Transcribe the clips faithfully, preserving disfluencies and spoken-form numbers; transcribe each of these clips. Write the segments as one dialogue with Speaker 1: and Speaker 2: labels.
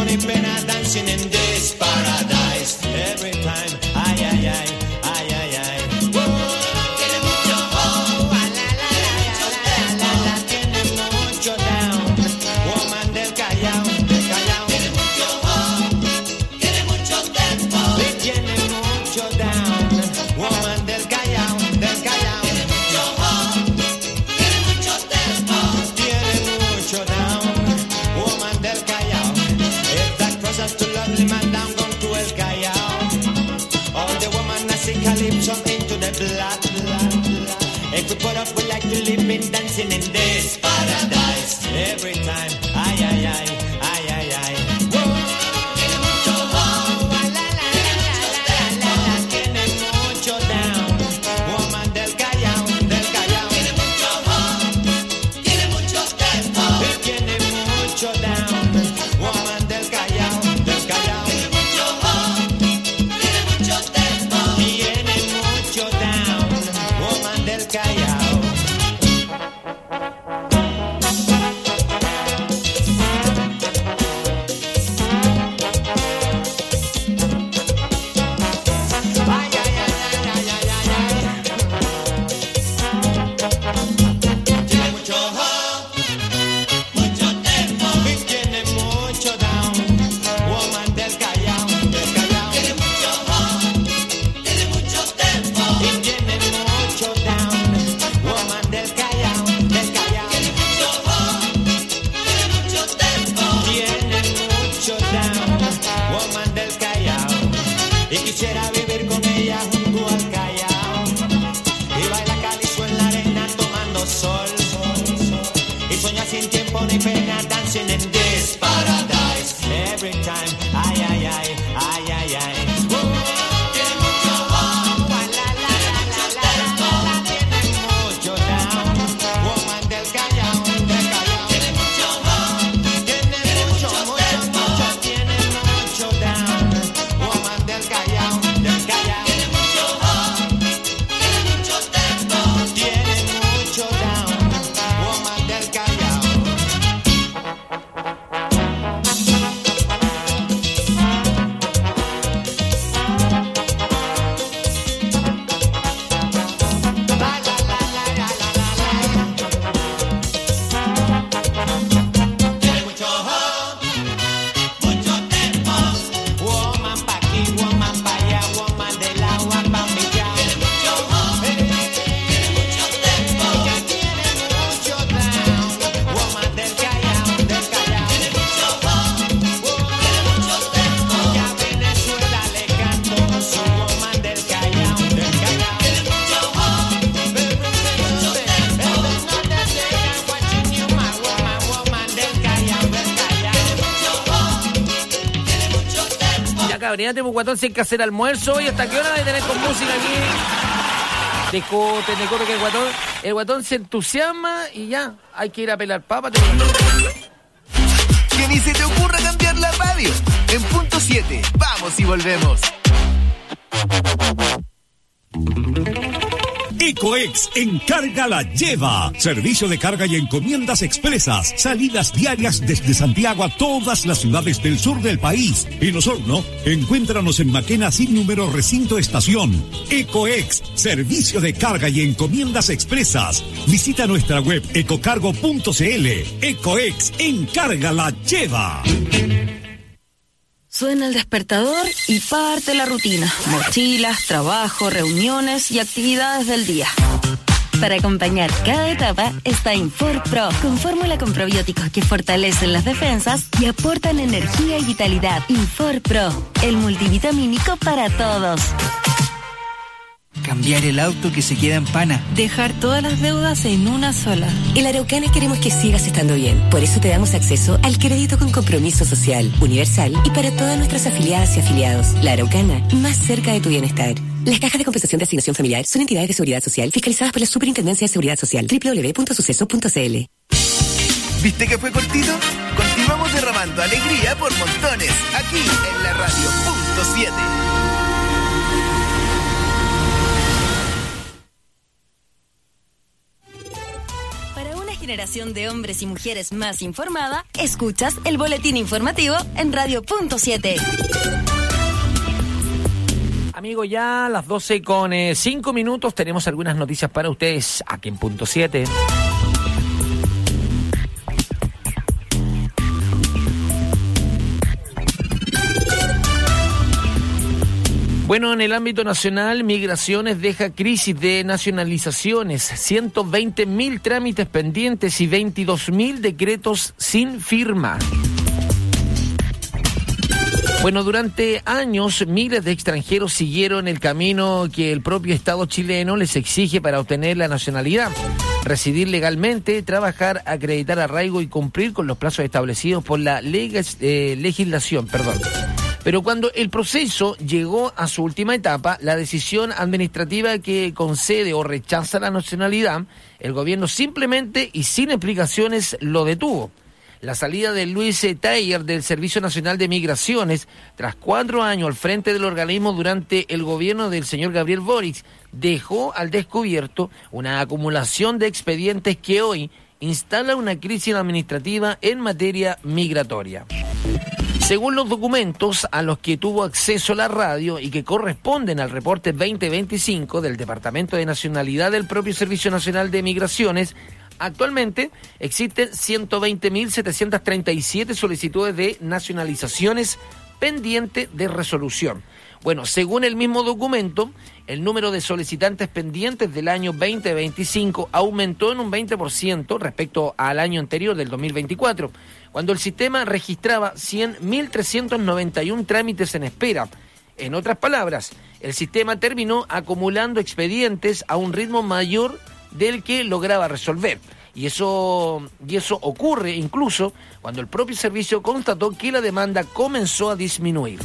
Speaker 1: ni pena, dancing in this paradise. Every time, ay, ay, ay, ay, ay, ay. Whoa. Tiene mucho oh, la, la, la, la, la, la, la, tiene mucho down. Woman del Callao, del Callao. Tiene mucho oh, tiene mucho tempo. Y tiene mucho down. Woman del Callao, del Callao. Tiene mucho oh, tiene mucho tempo. Tiene mucho down. Woman del Callao. If that process too lovely, man, down gone to El Callao. All the woman I sing calypso into the blood, blood, blood. If we put up, we like to live in dancing in this paradise. Every time, ay, ay, ay, ay, ay, ay. Whoa. Tiene mucho oh, la, la, la, la, la, la, tiene mucho down. Woman del Callao, del Callao. Tiene mucho oh, tiene mucho tempo. Y tiene mucho down. Woman del Callao, del Callao. Tiene mucho oh, tiene mucho tempo. Tiene mucho down. Woman del Callao. Ay, ay, ay, ay, ay, ay, ay. Tiene mucho oh, mucho tempo. Y tiene mucho down. Woman del Callao, del Callao. Tiene mucho oh, tiene mucho tempo. Y tiene mucho down. Woman del Callao, del Callao. Tiene mucho oh, tiene mucho tempo. Tiene mucho down. Woman del Callao. Y quisiera vivir con ella junto al Callao. Y baila calizo en la arena tomando sol. Y sueña sin tiempo ni pena, dancing in this paradise. Every time, ay, ay, ay, ay, ay, ay. Whoa. Tiene mucho oh, la, la, la, la, la, la, la, tiene mucho down. Woman del Callao, del Callao. Tiene mucho oh, tiene mucho, mucho, mucho, tiene mucho down. Woman del Callao, del Callao. Tiene mucho oh, tiene mucho tempo. Tiene mucho down. Woman del Callao. La, la, la, la, la, la, la, la. Tiene mucho oh, mucho tempo. Woman pa' aquí, woman pa' allá, woman del agua pa' mi ya. Tiene mucho oh, tiene mucho tempo. Ella tiene mucho down. Woman del Callao, del Callao. Tiene mucho oh, tiene mucho tempo. Ya Venezuela le canto su woman del Callao, del Callao. Tiene mucho oh, mucho tempo. Watching you, my woman, woman del Callao, del Callao. Tiene mucho oh, tiene mucho tempo.
Speaker 2: Ya cabríate, pues guatón, si hay que hacer almuerzo. ¿Y hasta qué hora de tener con música aquí? Discute, discute que el guatón, el guatón se entusiasma y ya, hay que ir a pelar papas.
Speaker 3: Que ni se te ocurra cambiar la radio. En punto siete, vamos y volvemos.
Speaker 4: Ecoex Encarga la Lleva. Servicio de carga y encomiendas expresas. Salidas diarias desde Santiago a todas las ciudades del sur del país. En Osorno, encuéntranos en Maquena sin número recinto estación. Ecoex, servicio de carga y encomiendas expresas. Visita nuestra web ecocargo punto cl. Ecoex Encarga la Lleva.
Speaker 5: Suena el despertador y parte la rutina. Mochilas, trabajo, reuniones y actividades del día. Para acompañar cada etapa está Infor Pro, con fórmula con probióticos que fortalecen las defensas y aportan energía y vitalidad. Infor Pro, el multivitamínico para todos.
Speaker 6: Cambiar el auto que se queda en pana.
Speaker 5: Dejar todas las deudas en una sola.
Speaker 7: En la Araucana queremos que sigas estando bien. Por eso te damos acceso al crédito con compromiso social, universal y para todas nuestras afiliadas y afiliados. La Araucana, más cerca de tu bienestar. Las cajas de compensación de asignación familiar son entidades de seguridad social fiscalizadas por la Superintendencia de Seguridad Social. doble u doble u doble u punto suceso punto c l.
Speaker 3: ¿Viste que fue cortito? Continuamos derramando alegría por montones, aquí en la radio punto siete.
Speaker 5: generación de hombres y mujeres más informada, escuchas el boletín informativo en Radio Punto siete.
Speaker 2: Amigos, ya a las doce con cinco minutos tenemos algunas noticias para ustedes aquí en Punto siete. Bueno, en el ámbito nacional, Migraciones deja crisis de nacionalizaciones, ciento veinte mil trámites pendientes y veintidós mil decretos sin firma. Bueno, durante años, miles de extranjeros siguieron el camino que el propio Estado chileno les exige para obtener la nacionalidad: residir legalmente, trabajar, acreditar arraigo y cumplir con los plazos establecidos por la leg- eh, legislación, perdón. Pero cuando el proceso llegó a su última etapa, la decisión administrativa que concede o rechaza la nacionalidad, el gobierno simplemente y sin explicaciones lo detuvo. La salida de Luis Taylor del Servicio Nacional de Migraciones, tras cuatro años al frente del organismo durante el gobierno del señor Gabriel Boric, dejó al descubierto una acumulación de expedientes que hoy instala una crisis administrativa en materia migratoria. Según los documentos a los que tuvo acceso la radio y que corresponden al reporte veinte veinticinco del Departamento de Nacionalidad del propio Servicio Nacional de Migraciones, actualmente existen ciento veinte mil setecientas treinta y siete solicitudes de nacionalizaciones pendientes de resolución. Bueno, según el mismo documento, el número de solicitantes pendientes del año veinte veinticinco aumentó en un veinte por ciento respecto al año anterior, del dos mil veinticuatro, cuando el sistema registraba cien mil trescientos noventa y uno trámites en espera. En otras palabras, el sistema terminó acumulando expedientes a un ritmo mayor del que lograba resolver. Y eso, y eso ocurre incluso cuando el propio servicio constató que la demanda comenzó a disminuir.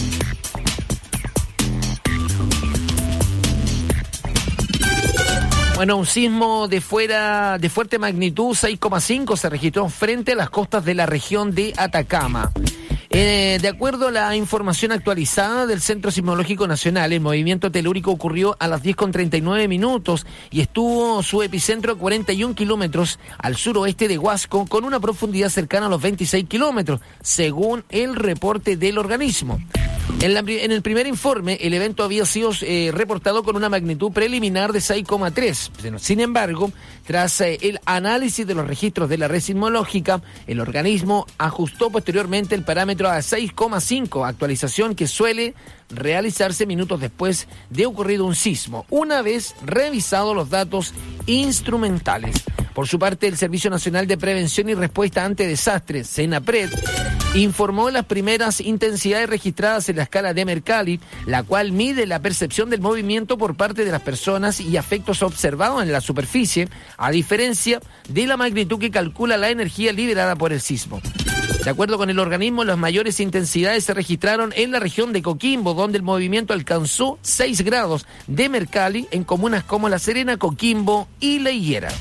Speaker 2: Bueno, un sismo de fuera de fuerte magnitud seis coma cinco se registró frente a las costas de la región de Atacama. Eh, de acuerdo a la información actualizada del Centro Sismológico Nacional, el movimiento telúrico ocurrió a las diez con treinta y nueve minutos y estuvo su epicentro a cuarenta y un kilómetros al suroeste de Huasco, con una profundidad cercana a los veintiséis kilómetros, según el reporte del organismo. En, la, en el primer informe, el evento había sido eh, reportado con una magnitud preliminar de seis coma tres. Sin embargo, tras eh, el análisis de los registros de la red sismológica, el organismo ajustó posteriormente el parámetro a seis coma cinco, actualización que suele realizarse minutos después de ocurrido un sismo, una vez revisados los datos instrumentales. Por su parte, el Servicio Nacional de Prevención y Respuesta ante Desastres, SENAPRED, informó las primeras intensidades registradas en la escala de Mercalli, la cual mide la percepción del movimiento por parte de las personas y efectos observados en la superficie, a diferencia de la magnitud que calcula la energía liberada por el sismo. De acuerdo con el organismo, las mayores intensidades se registraron en la región de Coquimbo, donde el movimiento alcanzó seis grados de Mercalli en comunas como La Serena, Coquimbo y La Higuera.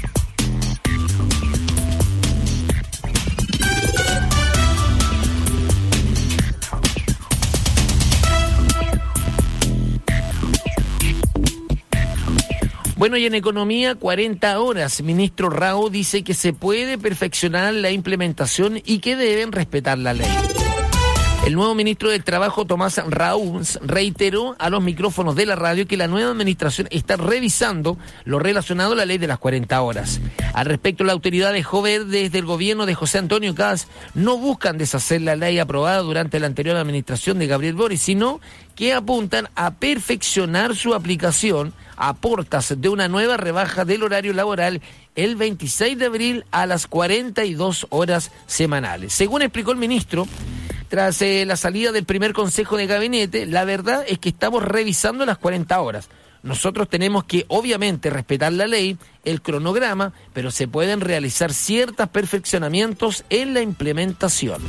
Speaker 2: Bueno, y en economía, cuarenta horas. Ministro Rao dice que se puede perfeccionar la implementación y que deben respetar la ley. El nuevo ministro del Trabajo, Tomás Raúz, reiteró a los micrófonos de la radio que la nueva administración está revisando lo relacionado a la ley de las cuarenta horas. Al respecto, la autoridad dejó ver desde el gobierno de José Antonio Kast no buscan deshacer la ley aprobada durante la anterior administración de Gabriel Boric, sino que apuntan a perfeccionar su aplicación a portas de una nueva rebaja del horario laboral el veintiséis de abril a las cuarenta y dos horas semanales. Según explicó el ministro, tras eh, la salida del primer consejo de gabinete, la verdad es que estamos revisando las cuarenta horas. Nosotros tenemos que, obviamente, respetar la ley, el cronograma, pero se pueden realizar ciertos perfeccionamientos en la implementación.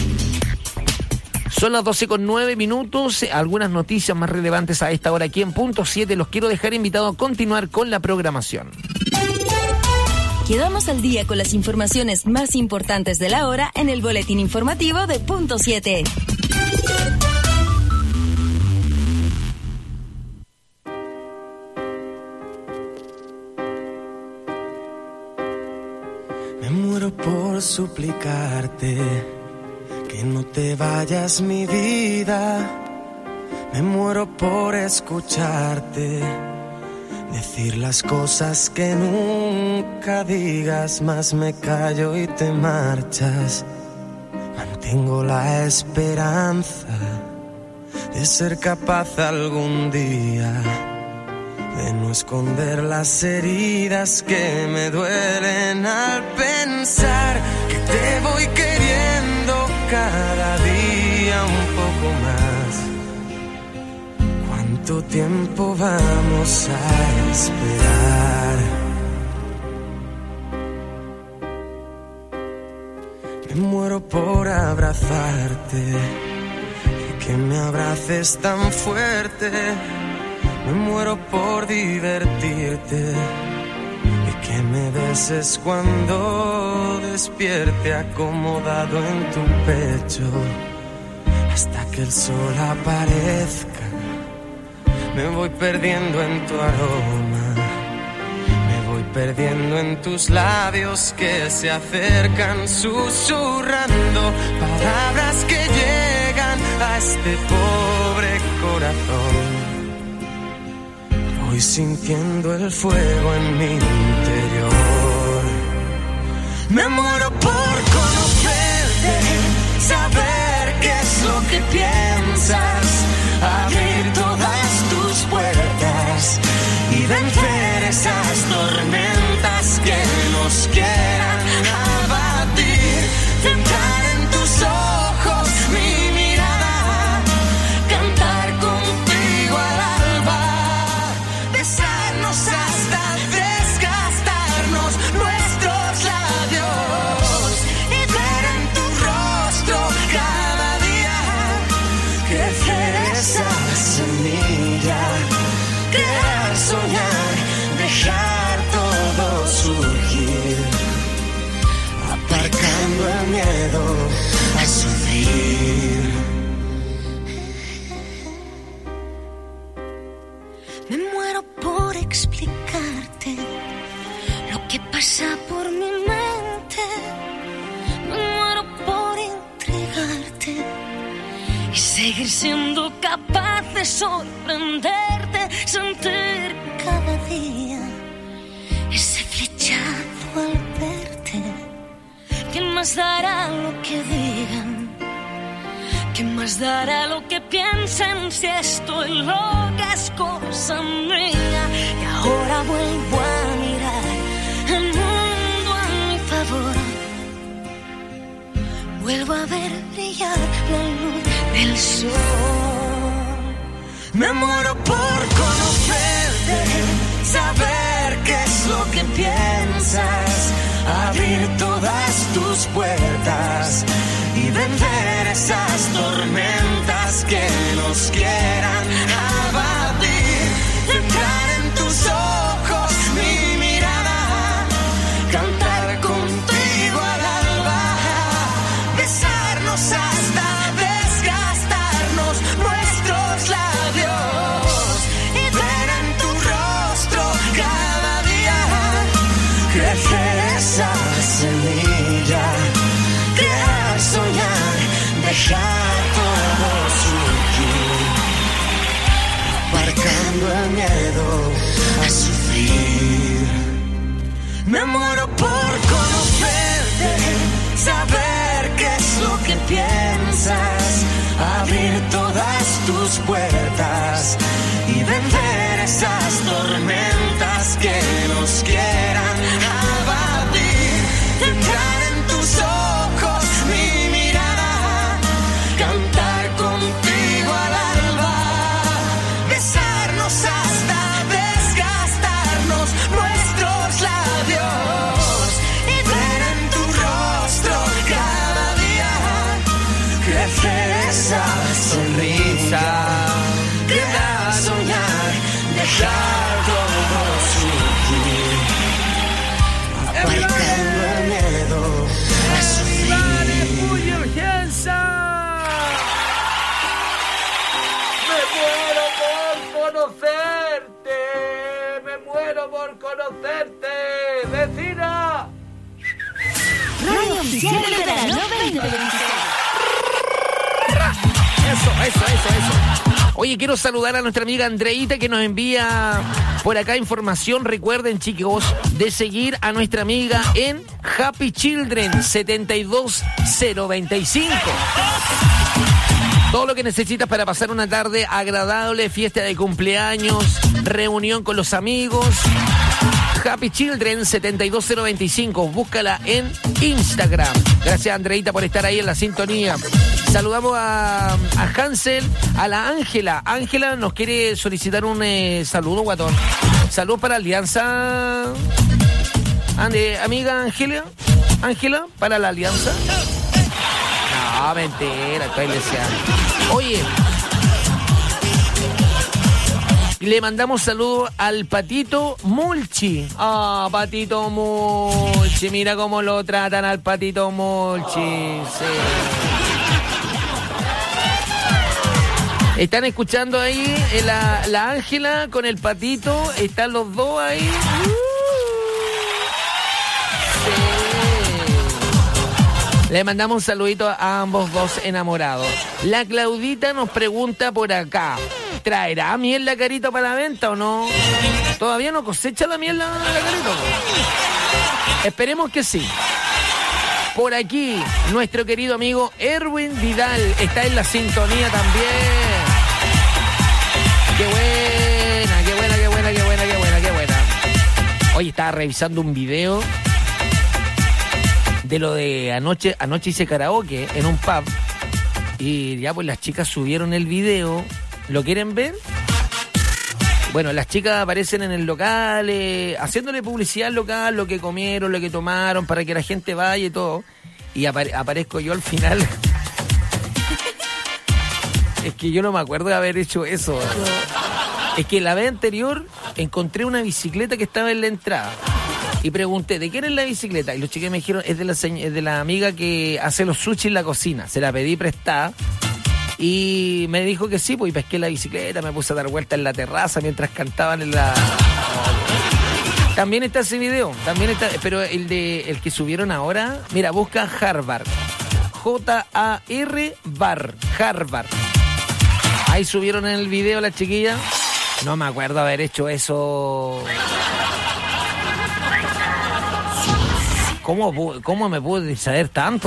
Speaker 2: Son las doce con nueve minutos, algunas noticias más relevantes a esta hora aquí en Punto siete. Los quiero dejar invitados a continuar con la programación.
Speaker 5: Quedamos al día con las informaciones más importantes de la hora en el boletín informativo de Punto siete.
Speaker 8: suplicarte que no te vayas, mi vida. Me muero por escucharte decir las cosas que nunca digas, más me callo y te marchas. Mantengo la esperanza de ser capaz algún día de no esconder las heridas que me duelen al pensar que te voy queriendo cada día un poco más. ¿Cuánto tiempo vamos a esperar? Me muero por abrazarte y que me abraces tan fuerte. Me muero por divertirte y que me beses cuando despierte acomodado en tu pecho hasta que el sol aparezca. Me voy perdiendo en tu aroma, me voy perdiendo en tus labios que se acercan susurrando palabras que llegan a este pobre corazón. Voy sintiendo el fuego en mi interior. Me muero por conocerte, saber qué es lo que piensas, abrir todas tus puertas y vencer esas tormentas que nos quieran abatir. Centrar en tus ojos mi mirada, cantar contigo al alba, besarnos hasta desgastarnos nuestros labios y ver en tu rostro cada día crecer esa semilla, crear, soñar, dejar todo surgir, aparcando el miedo a sufrir.
Speaker 9: Me muero por explicarte lo que pasa por mi mente. Me muero por entregarte y seguir siendo capaz de sorprenderte, sentir cada día ese flechazo al verte. ¿Quién más dará lo que digan? ¿Quién más dará lo que piensen si estoy loca es cosa mía? Y ahora vuelvo a mirar el mundo a mi favor. Vuelvo a ver brillar la luz del sol.
Speaker 8: Me muero por conocerte, saber qué es lo que piensas, abrir todas tus puertas y vencer esas tormentas que nos quieran abatir. Entrar en tus ojos mi mirada, cantar contigo al alba, besarnos hasta desgastarnos nuestros labios y ver en tu rostro cada día crecer esa semilla, crear, soñar, dejar todo surgir, aparcando el miedo a sufrir. Me muero por conocerte, saber qué es lo que piensas, abrir todas tus puertas y vencer esas tormentas que nos quieran abatir. Entrar en tus ojos mi mirada, cantar contigo al alba, besarnos hasta desgastarnos nuestros labios y ver en tu rostro cada día crecer esa sonrisa, crear, soñar, dejar todo surgir, aparcando el miedo a sufrir.
Speaker 2: Me muero por conocerte, me muero por conocerte, vecina.
Speaker 9: Radio
Speaker 5: oficial del verano veinte veintiséis.
Speaker 2: Eso, eso, eso, eso. Oye, quiero saludar a nuestra amiga Andreita que nos envía por acá información. Recuerden, chicos, de seguir a nuestra amiga en Happy Children setenta y dos cero veinticinco. Todo lo que necesitas para pasar una tarde agradable, fiesta de cumpleaños, reunión con los amigos. Happy Children setenta y dos cero veinticinco. Búscala en Instagram. Gracias, Andreita, por estar ahí en la sintonía. Saludamos a, a Hansel, a la Ángela. Ángela nos quiere solicitar un eh, saludo, guatón. Saludos para Alianza. Ande, amiga Ángela. Ángela, para la Alianza. No, mentira, estoy deseando. Oye, le mandamos saludos al Patito Mulchi. Ah, Patito Mulchi, mira cómo lo tratan al Patito Mulchi. Sí. Están escuchando ahí eh, la, la Ángela con el Patito. Están los dos ahí. Sí. Le mandamos un saludito a ambos dos enamorados. La Claudita nos pregunta por acá: ¿traerá miel la Carito para la venta o no? ¿Todavía no cosecha la miel la, la Carito? Esperemos que sí. Por aquí, nuestro querido amigo Erwin Vidal está en la sintonía también. ¡Qué buena, qué buena, qué buena, qué buena, qué buena, qué buena! Hoy estaba revisando un video de lo de anoche. Anoche hice karaoke en un pub y ya pues las chicas subieron el video. ¿Lo quieren ver? Bueno, las chicas aparecen en el local, eh, haciéndole publicidad al local, lo que comieron, lo que tomaron, para que la gente vaya y todo. Y apare- aparezco yo al final. Es que yo no me acuerdo de haber hecho eso. Es que la vez anterior encontré una bicicleta que estaba en la entrada. Y pregunté, ¿de quién es la bicicleta? Y los chicos me dijeron, es de la, señ- es de la amiga que hace los sushi en la cocina. Se la pedí prestada. Y me dijo que sí, pues, y pesqué la bicicleta, me puse a dar vueltas en la terraza mientras cantaban en la... También está ese video, también está, pero el de el que subieron ahora, mira, busca Harvard. J A R Bar, Harvard. Ahí subieron en el video las chiquillas. No me acuerdo haber hecho eso. ¿Cómo, cómo me pude distraer tanto?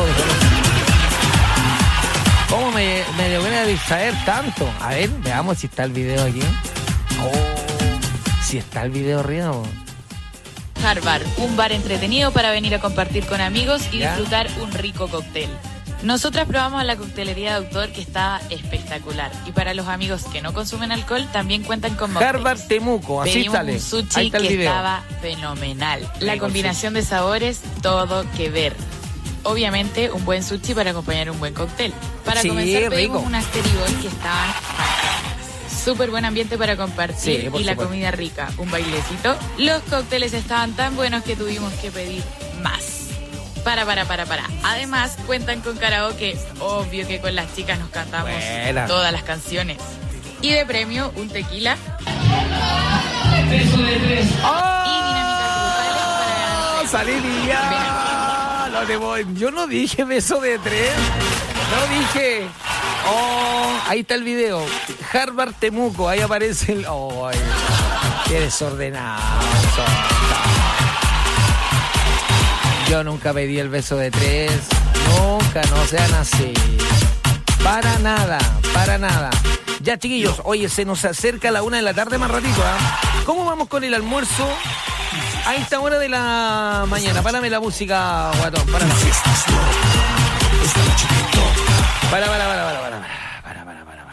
Speaker 2: ¿Cómo me, me dio ganas de distraer tanto? A ver, veamos si está el video aquí. Oh, si está el video arriba.
Speaker 10: Harvard, un bar entretenido para venir a compartir con amigos y
Speaker 2: ¿Ya?
Speaker 10: disfrutar un rico cóctel. Nosotras probamos la coctelería de autor, que está espectacular. Y para los amigos que no consumen alcohol, también cuentan con mocktails.
Speaker 2: Harvard Temuco, así
Speaker 10: Pedimos
Speaker 2: sale.
Speaker 10: un sushi
Speaker 2: Ahí está el
Speaker 10: que
Speaker 2: video.
Speaker 10: estaba fenomenal. La
Speaker 2: Rico
Speaker 10: combinación de sabores, todo que ver. Obviamente, un buen sushi para acompañar un buen cóctel. Para
Speaker 2: Sí,
Speaker 10: comenzar, pedimos
Speaker 2: rico.
Speaker 10: unas terigol que estaban súper buen ambiente para compartir,
Speaker 2: Sí, por
Speaker 10: y la
Speaker 2: supuesto.
Speaker 10: comida rica, un bailecito. Los cócteles estaban tan buenos que tuvimos que pedir más. Para, para, para, para. Además, cuentan con karaoke. Obvio que con las chicas nos cantamos
Speaker 2: Buena.
Speaker 10: todas las canciones. Y de premio, un tequila.
Speaker 8: Beso de tres.
Speaker 10: Y dinámicas grupales para ganar.
Speaker 2: Salí ya. No te voy. Yo no dije beso de tres. No dije. Oh, ahí está el video. Harvard Temuco. Ahí aparece el. Oh, ay, qué desordenado. Yo nunca pedí el beso de tres. Nunca, no sean así. Para nada, para nada. Ya, chiquillos, oye, se nos acerca la una de la tarde más ratito, ¿ah? ¿Cómo vamos con el almuerzo? A esta hora de la mañana. Párame la música, guatón. Para, para, para, para, para, para, para, para, para, para.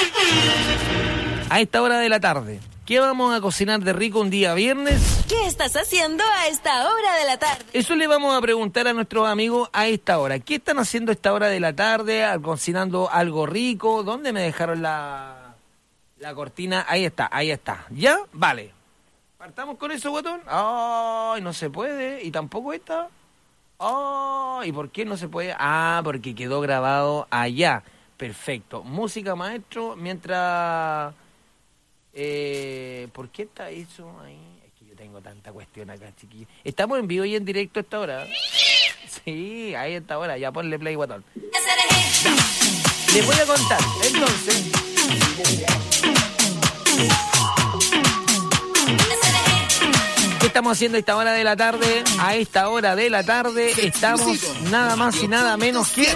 Speaker 2: A esta hora de la tarde, ¿qué vamos a cocinar de rico un día viernes?
Speaker 5: ¿Qué estás haciendo a esta hora de la tarde?
Speaker 2: Eso le vamos a preguntar a nuestros amigos a esta hora. ¿Qué están haciendo a esta hora de la tarde? ¿Cocinando algo rico? ¿Dónde me dejaron la, la cortina? Ahí está, ahí está. ¿Ya? Vale. ¿Partamos con eso, guatón? Ay, no se puede. ¿Y tampoco esta? Ay, ¿y por qué no se puede? Ah, porque quedó grabado allá. Perfecto. Música, maestro, mientras... Eh, ¿Por qué está eso ahí? Es que yo tengo tanta cuestión acá, chiquillos. Estamos en vivo y en directo a esta hora. Sí, ahí está ahora, ya ponle play, guatón. Les voy a contar, entonces. ¿Qué estamos haciendo a esta hora de la tarde? A esta hora de la tarde estamos nada más y nada menos que...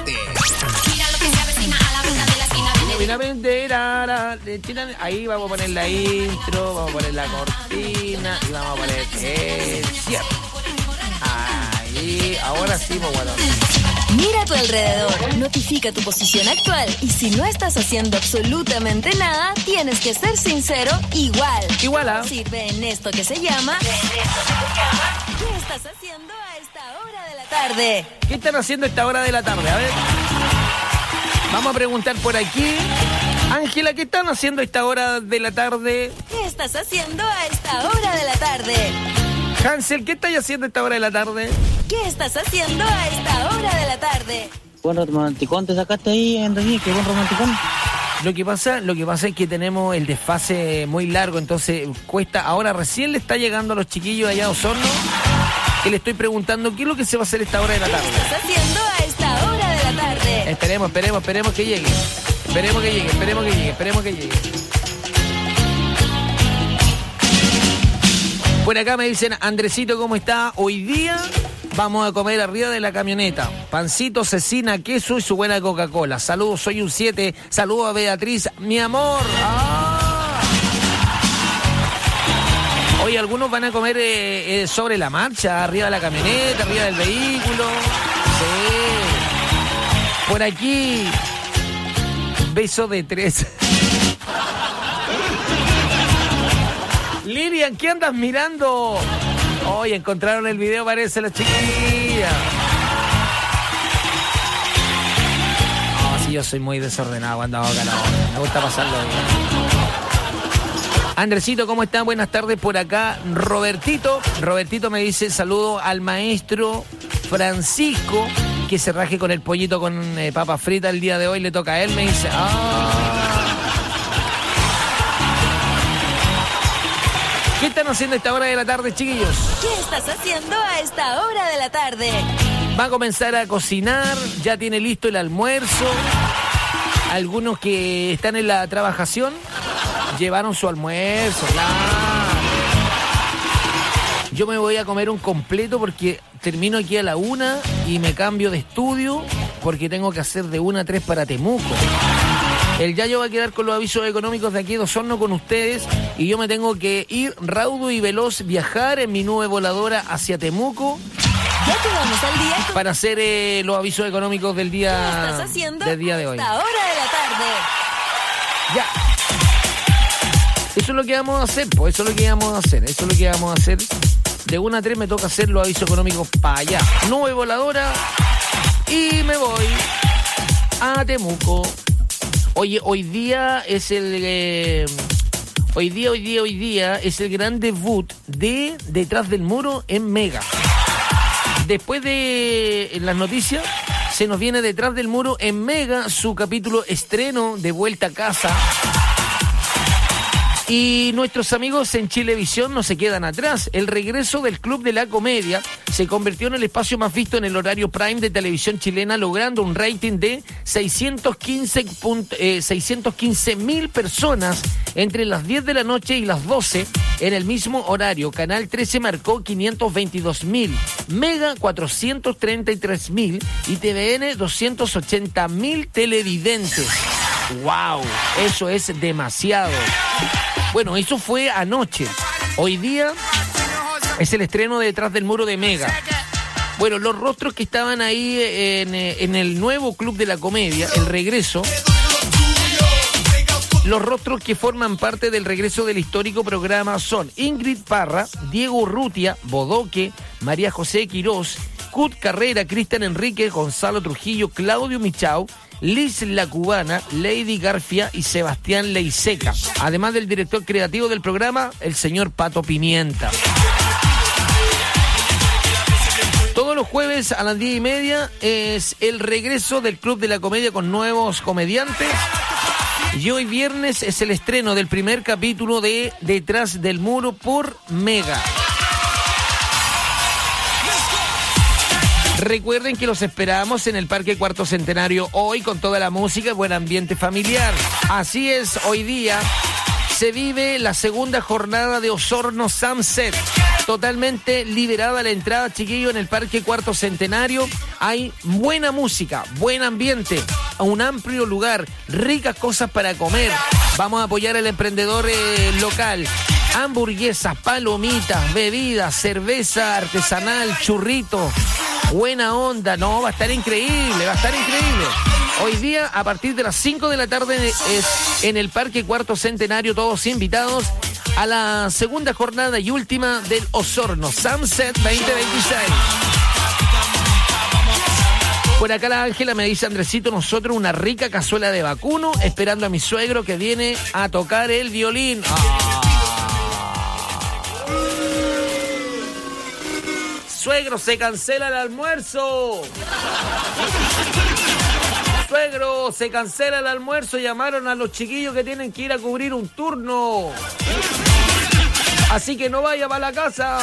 Speaker 2: Ahí vamos a poner la intro, vamos a poner la cortina y vamos a poner el cierre. Ahí, ahora sí, pues, bueno.
Speaker 5: Mira a tu alrededor, notifica tu posición actual y si no estás haciendo absolutamente nada, tienes que ser sincero igual.
Speaker 2: Igual, ¿ah?
Speaker 5: Sirve en esto que se llama... ¿Qué estás haciendo a esta hora de la tarde?
Speaker 2: ¿Qué están haciendo a esta hora de la tarde? A ver. Vamos a preguntar por aquí. Ángela, ¿qué están haciendo a esta hora de la tarde?
Speaker 5: ¿Qué estás haciendo a esta hora de la tarde?
Speaker 2: Hansel, ¿qué estás haciendo a esta hora de la tarde?
Speaker 5: ¿Qué estás haciendo a esta hora de la tarde?
Speaker 11: Buen romanticón te sacaste ahí, Enrique, qué buen romanticón.
Speaker 2: Lo que pasa, lo que pasa es que tenemos el desfase muy largo, entonces cuesta, ahora recién le está llegando a los chiquillos allá a Osorno, que le estoy preguntando qué es lo que se va a hacer a esta hora de la tarde.
Speaker 5: ¿Qué estás haciendo a esta hora de la tarde?
Speaker 2: Esperemos, esperemos, esperemos que llegue. Esperemos que llegue, esperemos que llegue, esperemos que llegue. Por acá me dicen, Andresito, ¿cómo está? Hoy día vamos a comer arriba de la camioneta. Pancito, cecina, queso y su buena Coca-Cola. Saludos, soy un siete. Saludos a Beatriz, mi amor. ¡Ah! Hoy algunos van a comer eh, eh, sobre la marcha, arriba de la camioneta, arriba del vehículo. Sí. Por aquí, beso de tres. Lilian, ¿qué andas mirando? Hoy encontraron el video, parece, la chiquilla. Oh, sí, yo soy muy desordenado cuando hago calor. Me gusta pasarlo bien. Andresito, ¿cómo están? Buenas tardes por acá. Robertito. Robertito me dice saludo al maestro Francisco, que se raje con el pollito con eh, papa frita el día de hoy. Le toca a él, me dice. Ah. ¿Qué están haciendo a esta hora de la tarde, chiquillos?
Speaker 5: ¿Qué estás haciendo a esta hora de la tarde?
Speaker 2: Va a comenzar a cocinar, ya tiene listo el almuerzo. Algunos que están en la trabajación llevaron su almuerzo, claro. Yo me voy a comer un completo porque termino aquí a la una y me cambio de estudio porque tengo que hacer de una a tres para Temuco. El Yayo va a quedar con los avisos económicos de aquí de Osorno con ustedes y yo me tengo que ir raudo y veloz, viajar en mi nube voladora hacia Temuco.
Speaker 5: Ya te vamos al día.
Speaker 2: Para hacer eh, los avisos económicos del día,
Speaker 5: ¿Qué estás haciendo
Speaker 2: del día de hoy.
Speaker 5: A esta hora de la tarde.
Speaker 2: Ya. Eso es lo que vamos a hacer, pues eso es lo que vamos a hacer, eso es lo que vamos a hacer. De una a tres me toca hacer los avisos económicos para allá. Nube voladora y me voy a Temuco. Oye, hoy día es el... Eh, hoy día, hoy día, hoy día es el gran debut de Detrás del Muro en Mega. Después de en las noticias, se nos viene Detrás del Muro en Mega, su capítulo estreno de Vuelta a Casa. Y nuestros amigos en Chilevisión no se quedan atrás. El regreso del Club de la Comedia se convirtió en el espacio más visto en el horario prime de televisión chilena, logrando un rating de seiscientos quince mil personas entre las diez de la noche y las doce en el mismo horario. Canal trece marcó quinientos veintidós mil, Mega cuatrocientos treinta y tres mil y T V N doscientos ochenta mil televidentes. ¡Wow! Eso es demasiado. Bueno, eso fue anoche. Hoy día es el estreno de Detrás del Muro de Mega. Bueno, los rostros que estaban ahí en, en el nuevo Club de la Comedia, el regreso, los rostros que forman parte del regreso del histórico programa son Ingrid Parra, Diego Urrutia, Bodoque, María José Quirós, Cut Carrera, Cristian Enrique, Gonzalo Trujillo, Claudio Michau, Liz La Cubana, Lady Garfia y Sebastián Leiseca. Además del director creativo del programa, el señor Pato Pimienta. Todos los jueves a las diez y media es el regreso del Club de la Comedia con nuevos comediantes. Y hoy viernes es el estreno del primer capítulo de Detrás del Muro por Mega. Recuerden que los esperamos en el Parque Cuarto Centenario hoy con toda la música y buen ambiente familiar. Así es, hoy día se vive la segunda jornada de Osorno Sunset. Totalmente liberada la entrada, chiquillo, en el Parque Cuarto Centenario. Hay buena música, buen ambiente, un amplio lugar, ricas cosas para comer. Vamos a apoyar al emprendedor eh, local. Hamburguesas, palomitas, bebidas, cerveza artesanal, churritos. Buena onda, no, va a estar increíble, va a estar increíble. Hoy día, a partir de las cinco de la tarde, es en el Parque Cuarto Centenario, todos invitados a la segunda jornada y última del Osorno Sunset veinte veintiséis. Por acá la Ángela me dice, Andresito, nosotros una rica cazuela de vacuno, esperando a mi suegro que viene a tocar el violín. ¡Ah! Suegro, se cancela el almuerzo. Suegro, se cancela el almuerzo. Llamaron a los chiquillos que tienen que ir a cubrir un turno. Así que no vaya para la casa.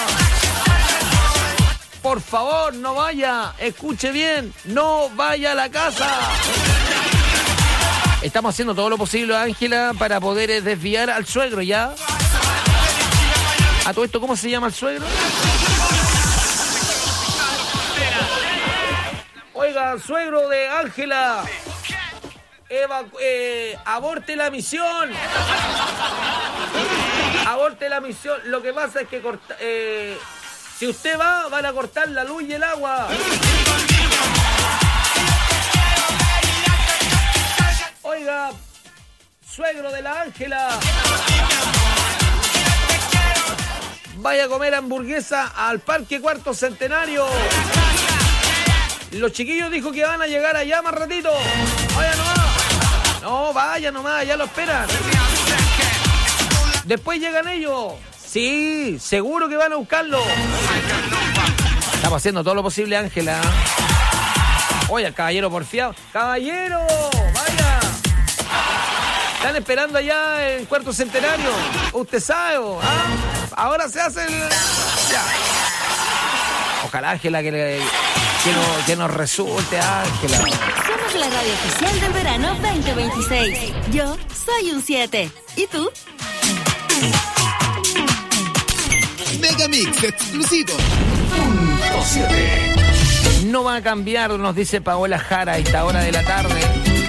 Speaker 2: Por favor, no vaya. Escuche bien, no vaya a la casa. Estamos haciendo todo lo posible, Ángela, para poder desviar al suegro, ¿ya? A todo esto, ¿cómo se llama el suegro? Oiga, suegro de Ángela, evacu- eh, aborte la misión. Aborte la misión. Lo que pasa es que corta, eh, si usted va, van a cortar la luz y el agua. Oiga, suegro de la Ángela, vaya a comer hamburguesa al Parque Cuarto Centenario. Los chiquillos dijo que van a llegar allá más ratito. Vaya nomás. No, vaya nomás, ya lo esperan. Después llegan ellos. Sí, seguro que van a buscarlo. Estamos haciendo todo lo posible, Ángela. Oye, el caballero porfiado. ¡Caballero! ¡Vaya! Están esperando allá en Cuarto Centenario. Usted sabe, ¿ah? Ahora se hace el... Ya. Ojalá, Ángela, que, le... que, no... que nos resulte, Ángela.
Speaker 5: Somos la radio oficial del verano veinte veintiséis. Yo soy un siete. ¿Y tú?
Speaker 3: Megamix exclusivo.
Speaker 4: Punto siete.
Speaker 2: No va a cambiar, nos dice Paola Jara a esta hora de la tarde.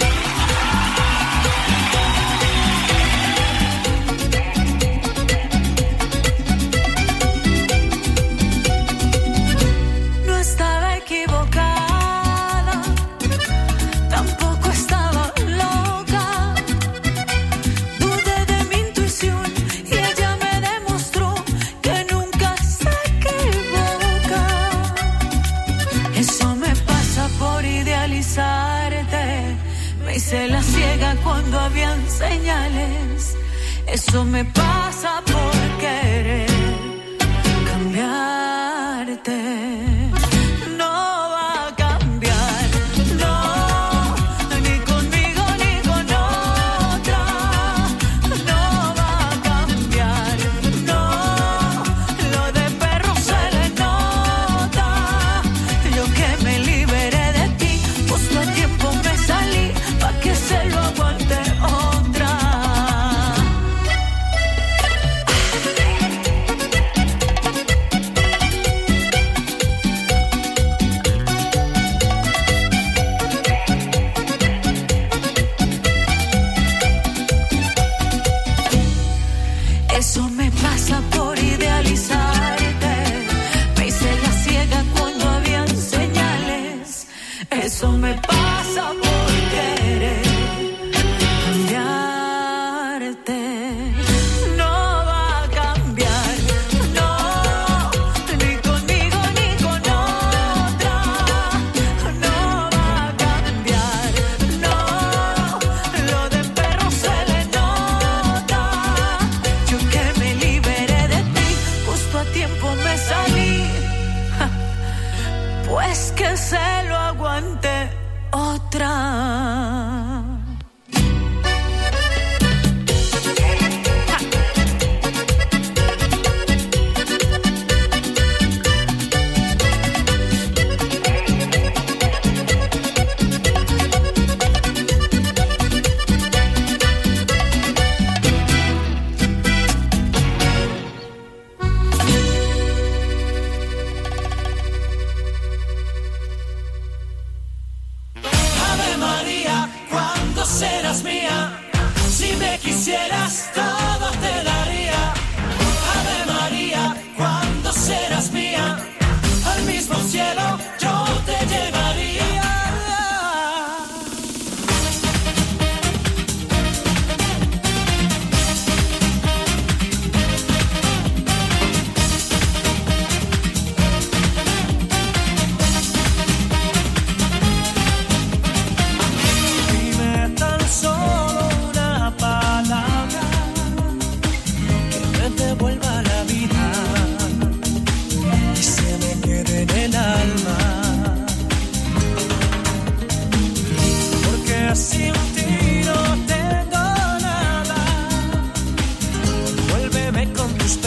Speaker 12: No estaba equivocada, tampoco estaba loca. Dudé de mi intuición y ella me demostró que nunca se equivoca. Eso me pasa por idealizarte. Me hice la ciega cuando habían señales. Eso me pasa por querer cambiarte. No va a cambiar, no, ni conmigo ni con otra. No va a cambiar, no, lo de perro se le nota. Yo que me liberé de ti, justo a tiempo me salí, pa' que se lo aguante otra. Eso me pasa por idealizarte. Me hice la ciega cuando habían señales. Eso me pasa por querer cambiarte. No va a cambiar, no, ni conmigo ni con otra. No va a cambiar, no, lo de perro se le nota. Yo que me liberé de ti, justo a tiempo me salí. Ja, pues que se lo aguante otra.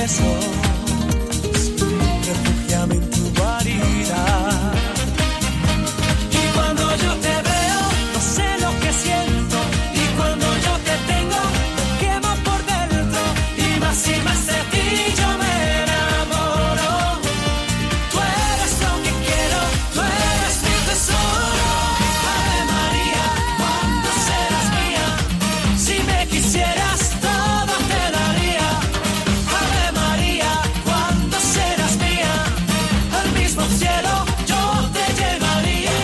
Speaker 1: besos, refúgiame en tu guarida. Y cuando yo te veo, no sé lo que siento. Y cuando yo te tengo, me quemo por dentro. Y más y más de ti yo me enamoro. Tú eres lo que quiero, tú eres mi tesoro. Ave María, ¿cuándo serás mía? Si me quisieras, todo te daría. Ave María, ¿cuándo serás mía? Al mismo cielo yo te llevaría.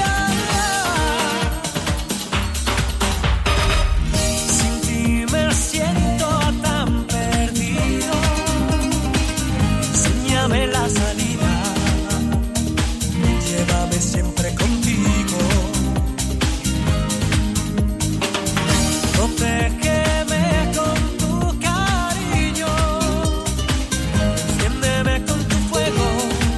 Speaker 1: Sin ti me siento tan perdido. Enséñame la salida, llévame siempre contigo. Protégeme con tu cariño, enciéndeme con tu fuego.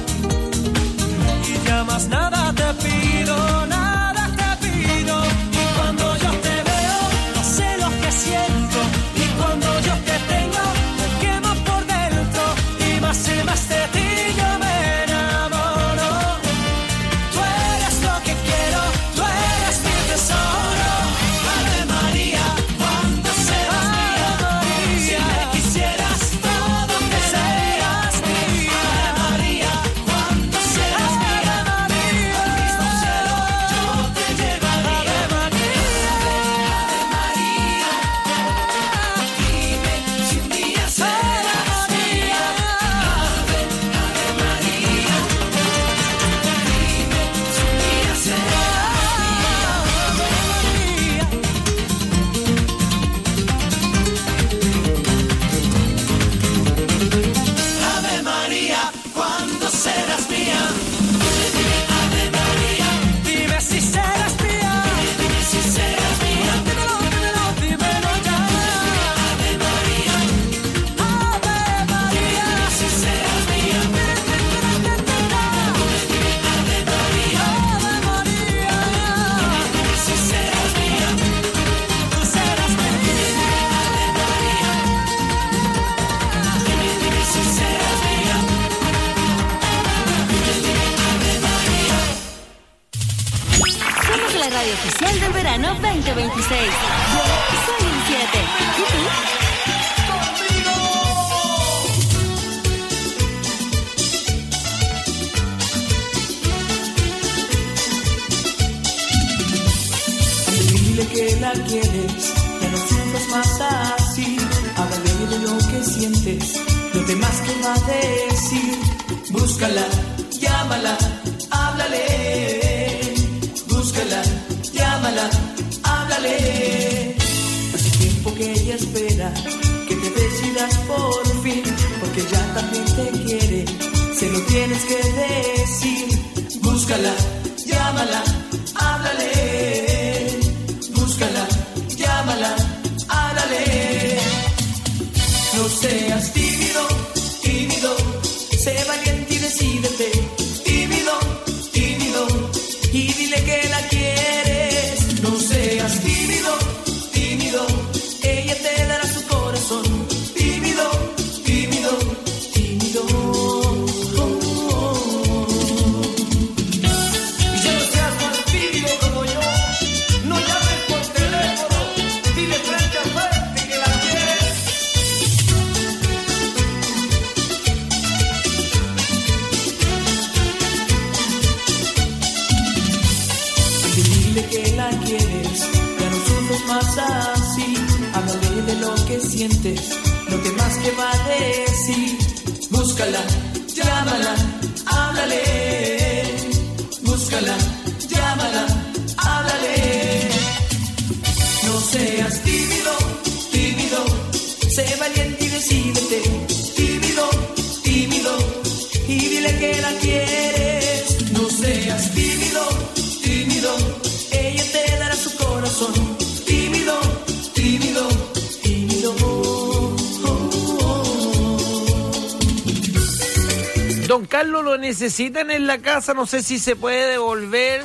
Speaker 1: Y ya más nada te pido, nada te pido. Y cuando yo te veo, no sé lo que siento. Y cuando yo te tengo, me quemo por dentro. Y más y más de ti yo me enamoro. Tú eres lo que quiero, tú eres mi tesoro. Ave María, ¿cuándo serás mía? Si me quisieras, todo te serías mía. Ave María, ¿cuándo serás mía? Al mismo cielo yo te llevaría. Ave María, dime si un día serás mía. Ave, Ave María, dime si un día serás mía. Ave María, ¿cuándo serás mía? Ave María, dime si serás mía. Dime si serás mía. Dímelo, dímelo, dímelo ya. Ave María, Ave María, dime si serás mía. Ave María, Ave María, dime si serás mía. Tú serás mía. Ave María, dime, dime si serás mía.
Speaker 5: Somos la radio oficial del verano veinte veintiséis. Yo soy un siete. ¿Y tú?
Speaker 1: Dile que la quieres, ya no sufras más así. Háblale de lo que sientes, lo demás que va a decir. Búscala, llámala, háblale. Búscala, llámala, háblale. Hace tiempo que ella espera que te decidas por fin, porque ya también te quiere, se lo tienes que decir. Búscala, llámala, háblale. Búscala, llámala, háblale. No seas tímido, tímido, sé valiente y decídete. Tímido, tímido, y dile que la quieres. No seas tímido, tímido, ella te dará su corazón. Tímido, tímido, tímido. Oh, oh, oh. Y ya no seas más tímido como yo. No llames por teléfono, dile frente a frente que la quieres. Dile que la quieres, ya no sufres más así. Háblale de lo que sientes, lo demás que va a decir. Búscala, llámala, háblale. Búscala, llámala, háblale. No seas tímido, tímido, sé valiente y decídete. Tímido, tímido, y dile que la quieres. No seas tímido, tímido, ella te dará su corazón. Tímido, tímido, tímido. Oh, oh, oh.
Speaker 2: Don Carlos lo necesitan en la casa, no sé si se puede devolver.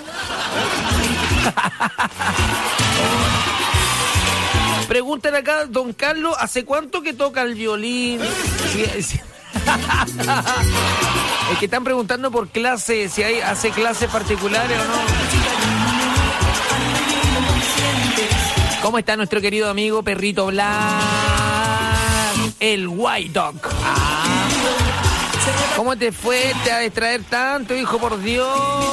Speaker 2: Preguntan acá, don Carlos, ¿hace cuánto que toca el violín? Sí, sí. Es que están preguntando por clases, si hay, hace clases particulares o no. ¿Cómo está nuestro querido amigo Perrito Black? El White Dog. Ah. ¿Cómo te fue te a distraer tanto, hijo, por Dios?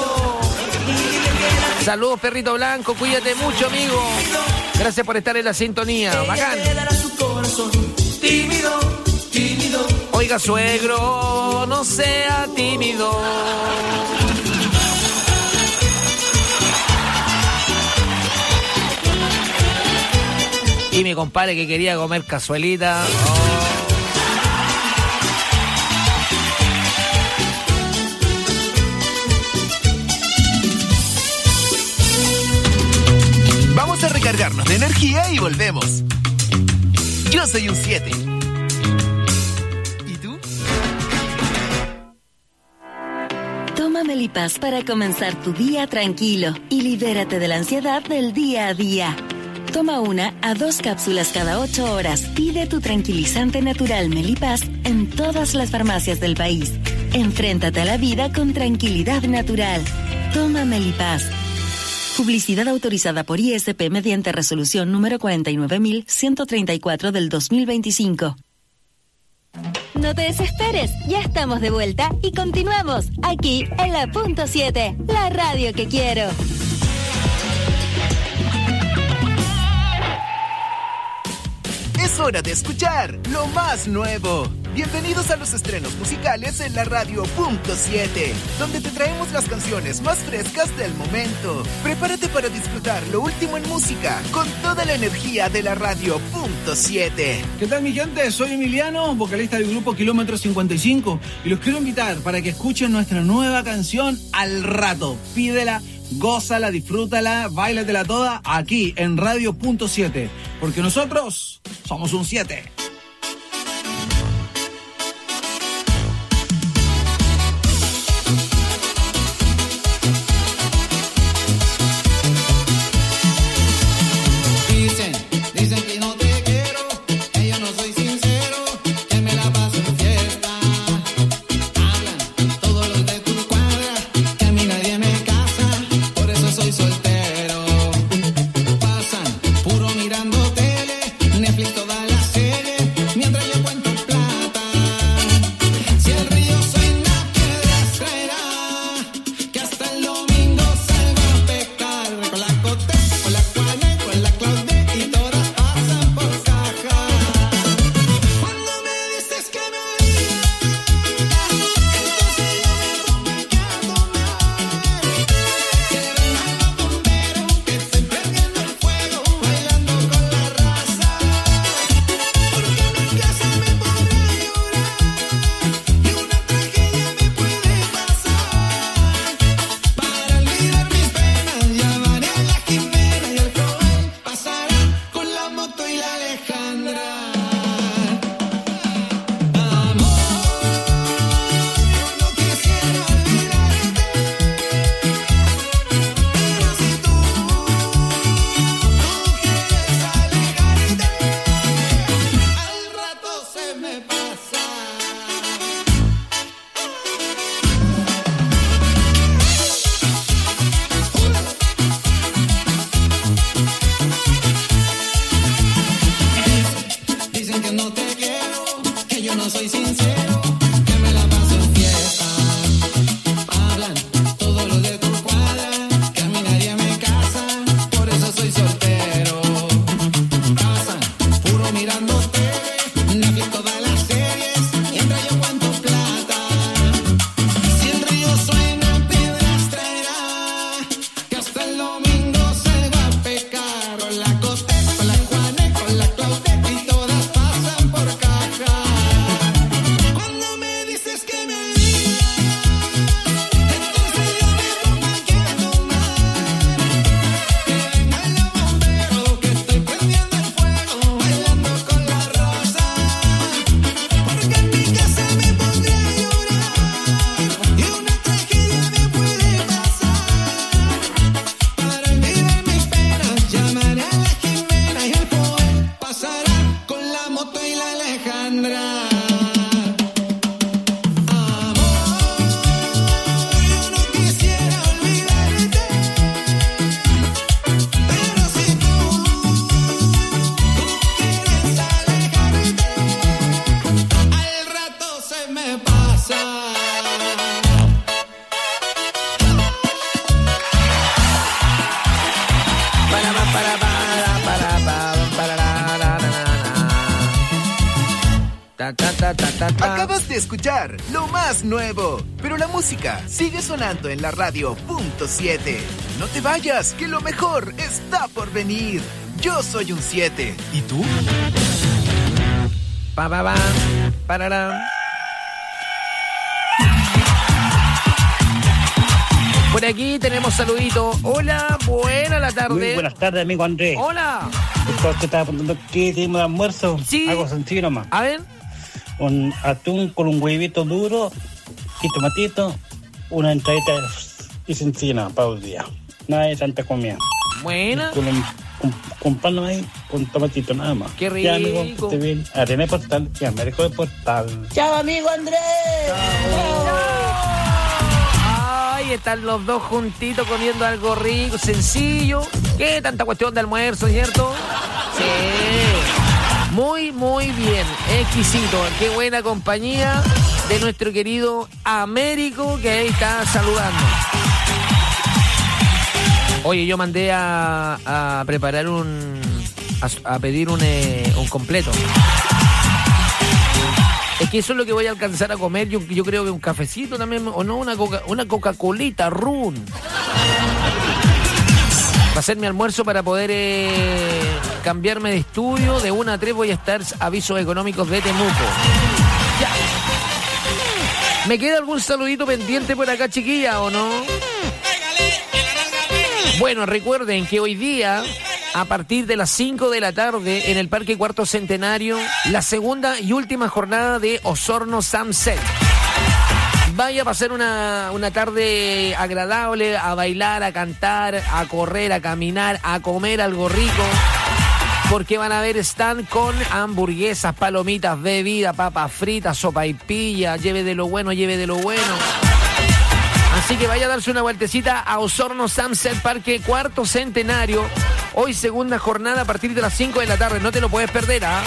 Speaker 2: Saludos, Perrito Blanco, cuídate mucho, amigo. Gracias por estar en la sintonía. Bacán.
Speaker 12: Tímido, tímido.
Speaker 2: Oiga, suegro, no sea tímido. Y mi compadre que quería comer cazuelita. Oh.
Speaker 3: Vamos a recargarnos de energía y volvemos. Yo soy un siete. ¿Y tú?
Speaker 5: Toma Melipaz para comenzar tu día tranquilo y libérate de la ansiedad del día a día. Toma una a dos cápsulas cada ocho horas. Pide tu tranquilizante natural Melipaz en todas las farmacias del país. Enfréntate a la vida con tranquilidad natural. Toma Melipaz. Publicidad autorizada por I S P mediante resolución número cuarenta y nueve mil ciento treinta y cuatro del dos mil veinticinco.
Speaker 13: No te desesperes, ya estamos de vuelta y continuamos aquí en la punto siete, la radio que quiero.
Speaker 3: Es hora de escuchar lo más nuevo. Bienvenidos a los estrenos musicales en la radio punto siete, donde te traemos las canciones más frescas del momento. Prepárate para disfrutar lo último en música con toda la energía de la radio punto siete.
Speaker 6: ¿Qué tal, mi gente? Soy Emiliano, vocalista del grupo Kilómetro cincuenta y cinco, y los quiero invitar para que escuchen nuestra nueva canción Al Rato. Pídela, gózala, disfrútala, báilatela toda aquí en radio punto siete, porque nosotros somos un siete.
Speaker 12: Netflix toda la serie.
Speaker 1: me pasa.
Speaker 2: Para, para, para, para, para, para, la, la, la, la. Ta, ta, ta, ta, ta, ta.
Speaker 3: Acabas de escuchar lo más nuevo, pero la música sigue sonando en la radio punto siete. No te vayas, que lo mejor está por venir. Yo soy un siete. ¿Y tú?
Speaker 2: Pa, pa, pa, parará. Por aquí tenemos saludito. Hola, buena la tarde.
Speaker 11: Muy buenas tardes, amigo Andrés.
Speaker 2: Hola.
Speaker 11: Entonces te estaba preguntando qué tenemos de almuerzo.
Speaker 2: Sí.
Speaker 11: Algo sencillo nomás.
Speaker 2: A ver.
Speaker 11: Un atún con un huevito duro y tomatito, una entradita y sencilla nomás para un día. Nada de tanta comida.
Speaker 2: Buena.
Speaker 11: Con, un, con, con pan ahí, con tomatito nada más.
Speaker 2: Qué rico.
Speaker 11: Ya, amigo, que esté bien. Arena Portal y Américo de Portal.
Speaker 12: Chao, amigo Andrés.
Speaker 2: Ay, están los dos juntitos comiendo algo rico, sencillo. ¿Qué tanta cuestión de almuerzo, cierto? Sí. Muy, muy bien. Exquisito. Qué buena compañía de nuestro querido Américo, que ahí está saludando. Oye, yo mandé a, a preparar un... A, a pedir un, eh, un completo. Es que eso es lo que voy a alcanzar a comer. Yo, yo creo que un cafecito también, o no, una coca, una Coca-Colita, Run. Va a ser mi almuerzo para poder eh, cambiarme de estudio. De una a tres voy a estar avisos económicos de Temuco. Ya. ¿Me queda algún saludito pendiente por acá, chiquilla, o no? Bueno, recuerden que hoy día, a partir de las cinco de la tarde, en el Parque Cuarto Centenario, la segunda y última jornada de Osorno Sunset. Vaya a pasar una, una tarde agradable, a bailar, a cantar, a correr, a caminar, a comer algo rico, porque van a haber stand con hamburguesas, palomitas, bebida, papas fritas, sopaipilla, lleve de lo bueno, lleve de lo bueno. Así que vaya a darse una vueltecita a Osorno Sunset Parque Cuarto Centenario. Hoy segunda jornada a partir de las cinco de la tarde. No te lo puedes perder, ¿ah?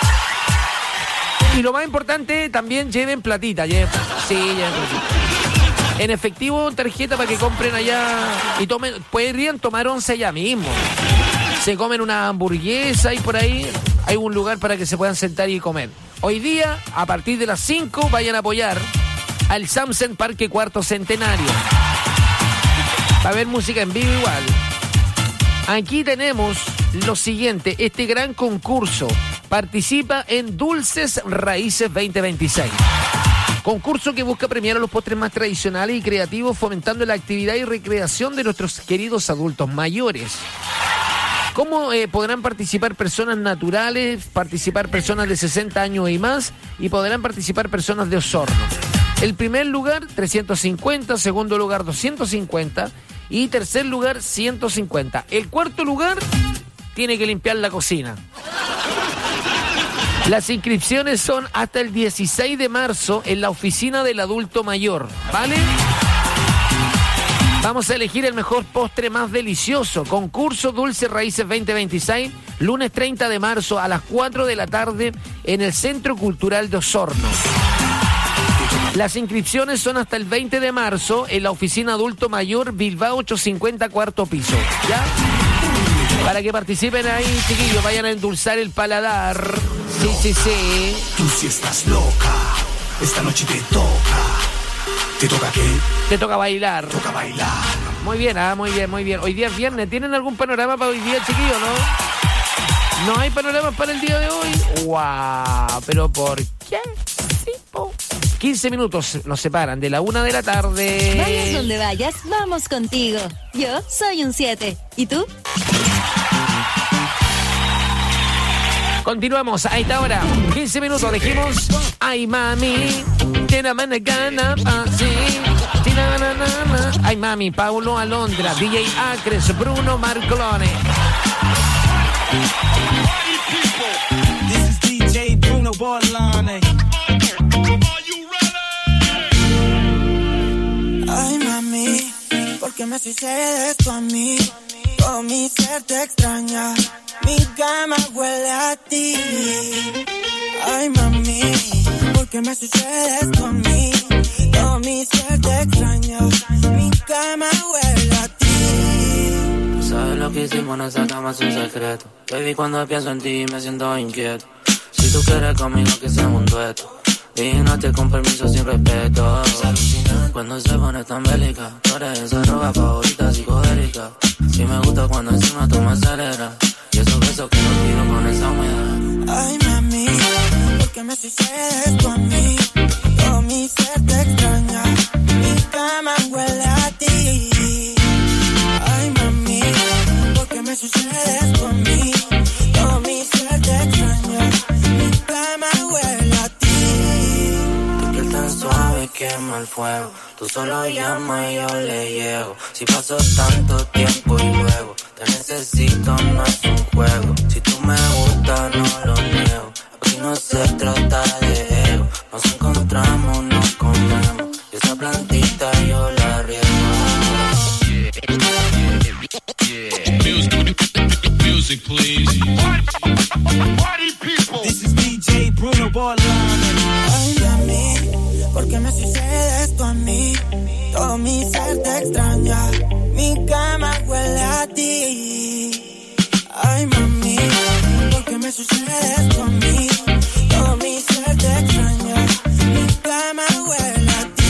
Speaker 2: Y lo más importante, también lleven platita. Lleven, sí, lleven platita. En efectivo, tarjeta para que compren allá y tomen. Podrían tomar once allá mismo. Se comen una hamburguesa y por ahí hay un lugar para que se puedan sentar y comer. Hoy día, a partir de las cinco, vayan a apoyar al Sunset Parque Cuarto Centenario. Va a haber música en vivo igual. Aquí tenemos lo siguiente, este gran concurso. Participa en Dulces Raíces veinte veintiséis. Concurso que busca premiar a los postres más tradicionales y creativos, fomentando la actividad y recreación de nuestros queridos adultos mayores. ¿Cómo eh, podrán participar personas naturales, participar personas de sesenta años y más, y podrán participar personas de Osorno? El primer lugar, trescientos cincuenta, segundo lugar, doscientos cincuenta y tercer lugar, ciento cincuenta. El cuarto lugar tiene que limpiar la cocina. Las inscripciones son hasta el dieciséis de marzo en la oficina del adulto mayor, ¿vale? Vamos a elegir el mejor postre más delicioso. Concurso Dulce Raíces veinte veintiséis, lunes treinta de marzo a las cuatro de la tarde en el Centro Cultural de Osorno. Las inscripciones son hasta el veinte de marzo en la oficina adulto mayor Bilbao ochocientos cincuenta, cuarto piso. ¿Ya? Para que participen ahí, chiquillos, vayan a endulzar el paladar. Sí, sí, sí.
Speaker 14: Tú sí estás loca, esta noche te toca. ¿Te toca qué?
Speaker 2: Te toca bailar.
Speaker 14: Toca bailar.
Speaker 2: Muy bien, ah, muy bien, muy bien. Hoy día es viernes. ¿Tienen algún panorama para hoy día, chiquillos, no? ¿No hay panoramas para el día de hoy? ¡Guau! ¿Pero por qué? Sí, po. quince minutos nos separan de la una de la tarde.
Speaker 13: Vayas donde vayas, vamos contigo. Yo soy un siete. ¿Y tú?
Speaker 2: Continuamos a esta hora. quince minutos, dijimos. Ay, mami. Tiene mana gana, así. Ay, mami. Paulo Alondra, D J Acres, Bruno Marcolone.
Speaker 15: This is D J Bruno Marcolone.
Speaker 12: Ay, mami, ¿por qué me sucede esto a mí? Todo mi ser te extraña, mi cama huele a ti. Ay, mami, ¿por porque me sucede esto a mí. Todo mi ser te extraña, mi cama huele a ti.
Speaker 16: Tú sabes lo que hicimos en esa cama es un secreto. Baby, cuando pienso en ti me siento inquieto. Si tú quieres conmigo que seamos un dueto, dígate con permiso sin respeto. Cuando se pone tan bélica, tú eres esa ropa favorita psicodélica. Y me gusta cuando encima tú me aceleras, y esos besos que no tiro con esa humedad.
Speaker 12: Ay, mami, porque me sucede esto a mí. Todo mi ser te extraña, mi cama huele a ti. Ay, mami, porque me sucede esto a mí. Todo mi ser te extraña, mi cama huele a ti.
Speaker 16: Tu piel tan suave quema el fuego, tú solo llamas y yo le llego. Si paso tanto tiempo y luego te necesito, no es un juego. Si tú me gustas, no lo niego. Aquí no se trata de ego. Nos encontramos, nos comemos. Y esa plantita yo la riego.
Speaker 17: Music, please. Party people. This is D J Bruno Borderline.
Speaker 12: Ay, mami, porque me sucede esto a mí. Todo mi ser te extraña, mi cama huele a ti. Ay, mami, porque me sucede esto a mí. Todo mi ser te extraña, mi cama huele a ti.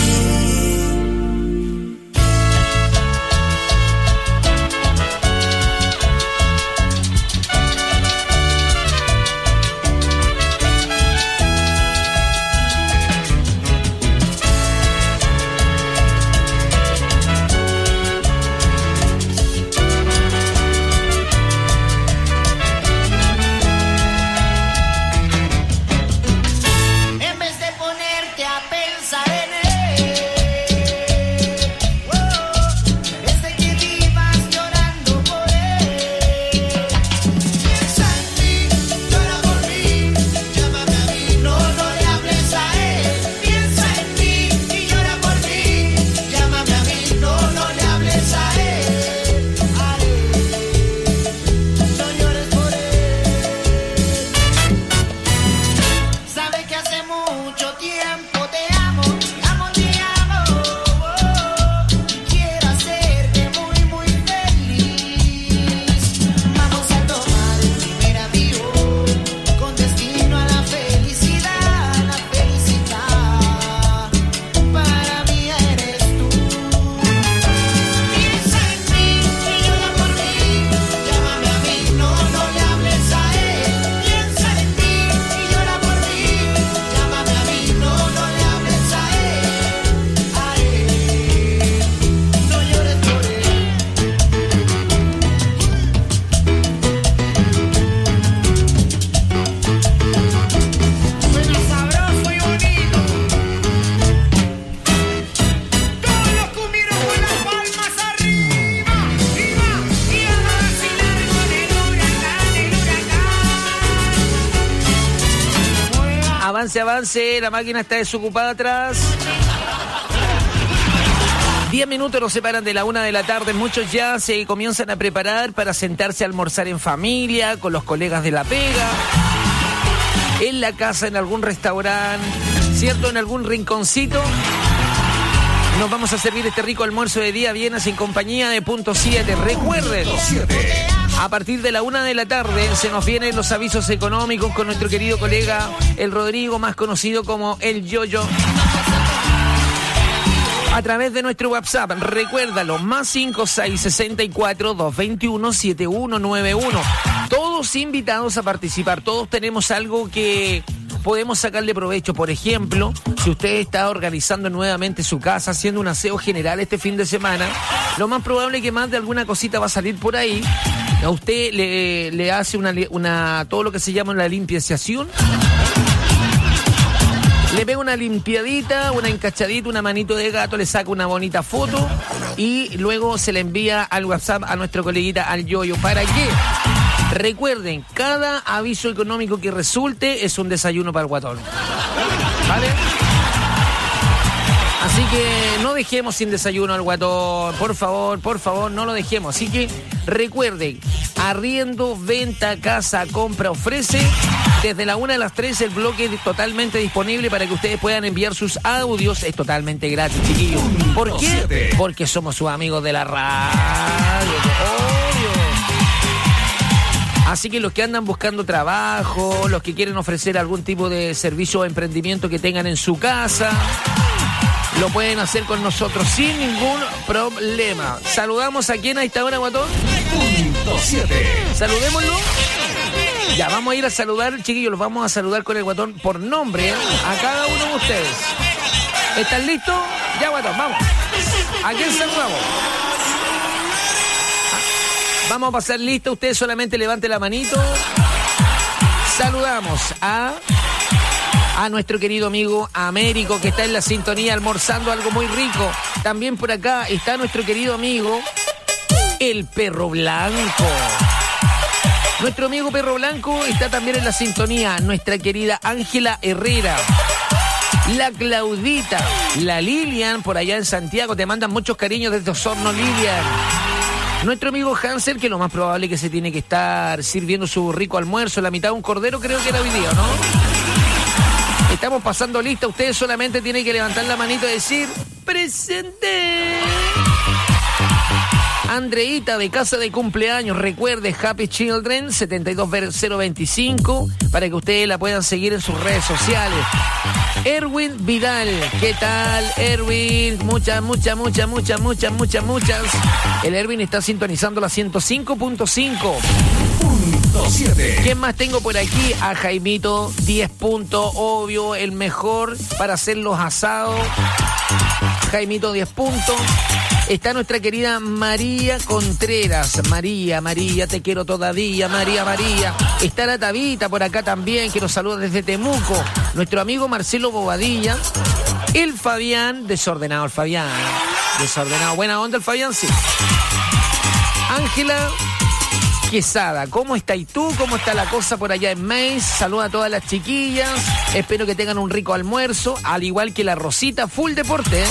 Speaker 2: Avance, avance, la máquina está desocupada atrás. Diez minutos nos separan de la una de la tarde. Muchos ya se comienzan a preparar para sentarse a almorzar en familia, con los colegas de la pega, en la casa, en algún restaurante, ¿cierto? En algún rinconcito. Nos vamos a servir este rico almuerzo de día viernes en compañía de Punto siete. Recuerden, a partir de la una de la tarde se nos vienen los avisos económicos con nuestro querido colega el Rodrigo, más conocido como el Yoyo, a través de nuestro WhatsApp. Recuérdalo, más cinco seis seis cuatro, dos dos uno, siete uno nueve uno. Todos invitados a participar, todos tenemos algo que podemos sacarle provecho. Por ejemplo, si usted está organizando nuevamente su casa, haciendo un aseo general este fin de semana, lo más probable es que más de alguna cosita va a salir por ahí. A usted le, le hace una, una todo lo que se llama una limpiación. Le pega una limpiadita, una encachadita, una manito de gato, le saca una bonita foto y luego se le envía al WhatsApp a nuestro coleguita, al Yoyo. ¿Para qué? Recuerden, cada aviso económico que resulte es un desayuno para el guatón. ¿Vale? Así que no dejemos sin desayuno al guatón. Por favor, por favor, no lo dejemos. Así que recuerden, arriendo, venta, casa, compra, ofrece. Desde la una a las tres el bloque es totalmente disponible para que ustedes puedan enviar sus audios. Es totalmente gratis, chiquillos. ¿Por qué? Porque somos sus amigos de la radio. Obvio. Así que los que andan buscando trabajo, los que quieren ofrecer algún tipo de servicio o emprendimiento que tengan en su casa, lo pueden hacer con nosotros sin ningún problema. Saludamos a quién a esta hora, guatón.
Speaker 14: Punto siete.
Speaker 2: Saludémoslo. Ya, vamos a ir a saludar, chiquillos, los vamos a saludar con el guatón por nombre, ¿eh? A cada uno de ustedes. ¿Están listos? Ya, guatón, vamos. ¿A quién saludamos? Vamos a pasar lista, ustedes solamente levante la manito. Saludamos a... a nuestro querido amigo Américo, que está en la sintonía almorzando algo muy rico. También por acá está nuestro querido amigo el Perro Blanco. Nuestro amigo Perro Blanco está también en la sintonía. Nuestra querida Ángela Herrera, la Claudita, la Lilian por allá en Santiago. Te mandan muchos cariños desde Osorno, Lilian. Nuestro amigo Hansel, que lo más probable es que se tiene que estar sirviendo su rico almuerzo, la mitad de un cordero, creo que era hoy día, ¿no? Estamos pasando lista, ustedes solamente tienen que levantar la manito y decir ¡presente! Andreita de casa de cumpleaños, recuerde Happy Children setenta y dos cero veinticinco para que ustedes la puedan seguir en sus redes sociales. Erwin Vidal, ¿qué tal, Erwin? Muchas, muchas, muchas, muchas, muchas, muchas, muchas. El Erwin está sintonizando la ciento cinco punto cinco.
Speaker 14: Punto siete.
Speaker 2: ¿Quién más tengo por aquí? A Jaimito, diez puntos, obvio, el mejor para hacer los asados. Jaimito, diez puntos. Está nuestra querida María Contreras. María, María, te quiero todavía, María, María. Está la Tabita por acá también, que nos saluda desde Temuco. Nuestro amigo Marcelo Bobadilla. El Fabián, desordenado el Fabián. Desordenado, buena onda el Fabián, sí. Ángela Quesada, ¿cómo está y tú? ¿Cómo está la cosa por allá en Maíz? Saluda a todas las chiquillas. Espero que tengan un rico almuerzo, al igual que la Rosita, full deporte, ¿eh?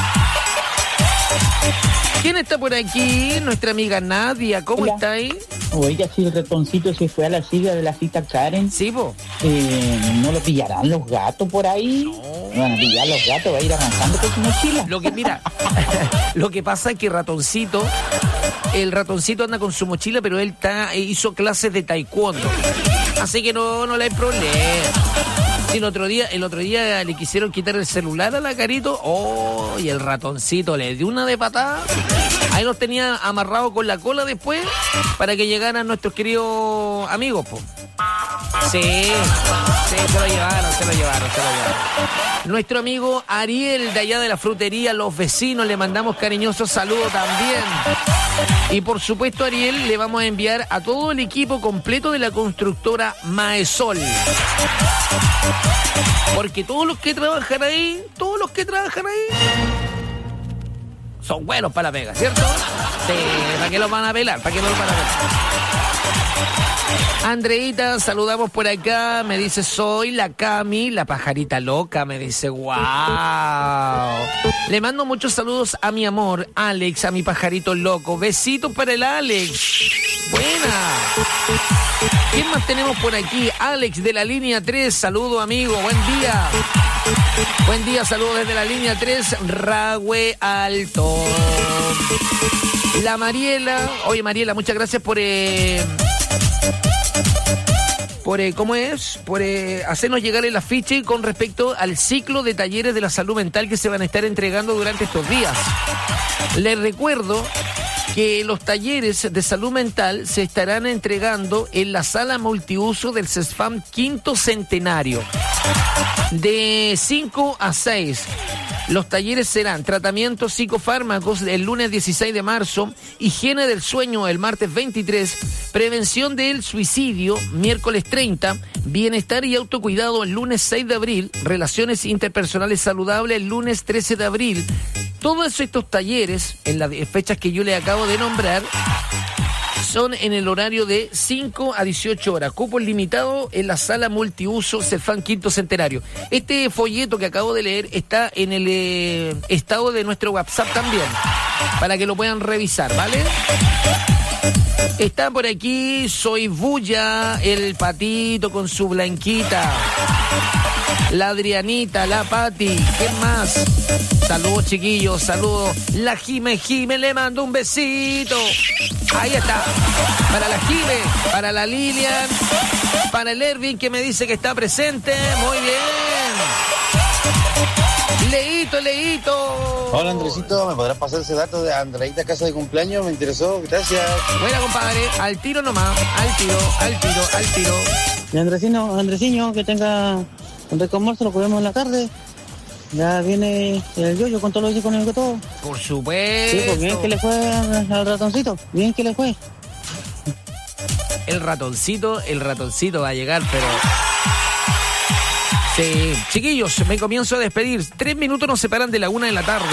Speaker 2: ¿Quién está por aquí? Nuestra amiga Nadia, ¿cómo
Speaker 18: Hola.
Speaker 2: está ahí?
Speaker 18: Oiga, si el ratoncito se fue a la sigla de la cita Karen.
Speaker 2: Sí, po.
Speaker 18: Eh, ¿No lo pillarán los gatos por ahí? No. Van a pillar los gatos, va a ir avanzando con su mochila.
Speaker 2: Lo que, mira, lo que pasa es que Ratoncito, el Ratoncito anda con su mochila, pero él está, hizo clases de taekwondo. Así que no, no le hay problema. Sí, el otro día, el otro día le quisieron quitar el celular a la Carito. Oh, y el Ratoncito le dio una de patada. Ahí los tenía amarrados con la cola después para que llegaran nuestros queridos amigos, po. Sí, sí, se lo llevaron, se lo llevaron, se lo llevaron. Nuestro amigo Ariel de allá de la frutería, los vecinos, le mandamos cariñosos saludos también. Y por supuesto, Ariel, le vamos a enviar a todo el equipo completo de la constructora Maesol. Porque todos los que trabajan ahí, todos los que trabajan ahí, son buenos para la pega, ¿cierto? Sí, ¿para qué los van a pelar? ¿Para qué los van a pelar? Andreita, saludamos por acá, me dice, soy la Cami, la pajarita loca, me dice, wow. Le mando muchos saludos a mi amor, Alex, a mi pajarito loco. Besitos para el Alex. Buena. ¿Quién más tenemos por aquí? Alex de la línea tres, saludo amigo, buen día. Buen día, saludos desde la línea tres, Rahue Alto. La Mariela, oye Mariela, muchas gracias por... Eh, por eh, ¿cómo es? Por eh, hacernos llegar el afiche con respecto al ciclo de talleres de la salud mental que se van a estar entregando durante estos días. Les recuerdo que los talleres de salud mental se estarán entregando en la sala multiuso del CESFAM Quinto Centenario de cinco a seis. Los talleres serán tratamientos psicofármacos el lunes dieciséis de marzo, higiene del sueño el martes veintitrés, prevención del suicidio miércoles treinta, bienestar y autocuidado el lunes seis de abril, relaciones interpersonales saludables el lunes trece de abril. Todos estos talleres, en las fechas que yo les acabo de nombrar, son en el horario de cinco a dieciocho horas, cupo limitado en la sala multiuso CESFAM Quinto Centenario. Este folleto que acabo de leer está en el eh, estado de nuestro WhatsApp también, para que lo puedan revisar, ¿vale? Está por aquí, soy Bulla, el patito con su blanquita. La Adrianita, la Pati, ¿quién más? Saludos, chiquillos, saludos. La Jime Jime, le mando un besito. Ahí está. Para la Jime, para la Lilian, para el Ervin que me dice que está presente. Muy bien. Leíto, Leíto.
Speaker 19: Hola, Andresito, ¿me podrás pasar ese dato de Andreita casa de cumpleaños? Me interesó, gracias.
Speaker 2: Buena, compadre, al tiro nomás, al tiro, al tiro, al tiro.
Speaker 20: Y Andresino, Andresiño, que tenga un rico almuerzo, lo comemos en la tarde. Ya viene el yoyo con todo lo que con el todo.
Speaker 2: Por supuesto.
Speaker 20: Sí, pues bien que le fue al, al ratoncito, bien que le fue.
Speaker 2: El ratoncito, el ratoncito va a llegar, pero... Sí, chiquillos, me comienzo a despedir. Tres minutos nos separan de la una de la tarde.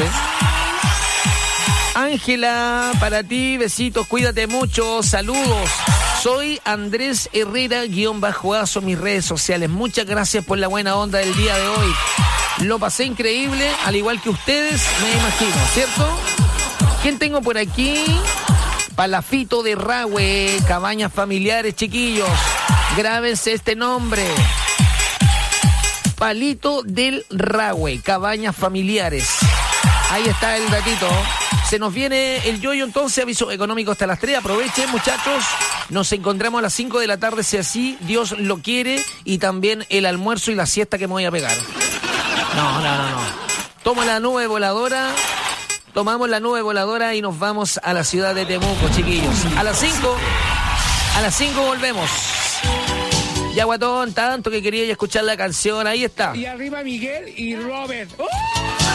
Speaker 2: Ángela, para ti, besitos, cuídate mucho, saludos. Soy Andrés Herrera, guión bajo aso, mis redes sociales. Muchas gracias por la buena onda del día de hoy. Lo pasé increíble, al igual que ustedes, me imagino, ¿cierto? ¿Quién tengo por aquí? Palafito de Rahue, cabañas familiares, chiquillos. Grábense este nombre. Palito del Rahue, cabañas familiares. Ahí está el datito. Se nos viene el yoyo, entonces, aviso económico hasta las tres. Aprovechen, muchachos. Nos encontramos a las cinco de la tarde, si así Dios lo quiere. Y también el almuerzo y la siesta que me voy a pegar. No, no, no, no. Tomo la nube voladora. Tomamos la nube voladora y nos vamos a la ciudad de Temuco, chiquillos. A las cinco. A las cinco volvemos. Ya, guatón, tanto que quería escuchar la canción. Ahí está.
Speaker 21: Y arriba Miguel y Robert. ¡Oh!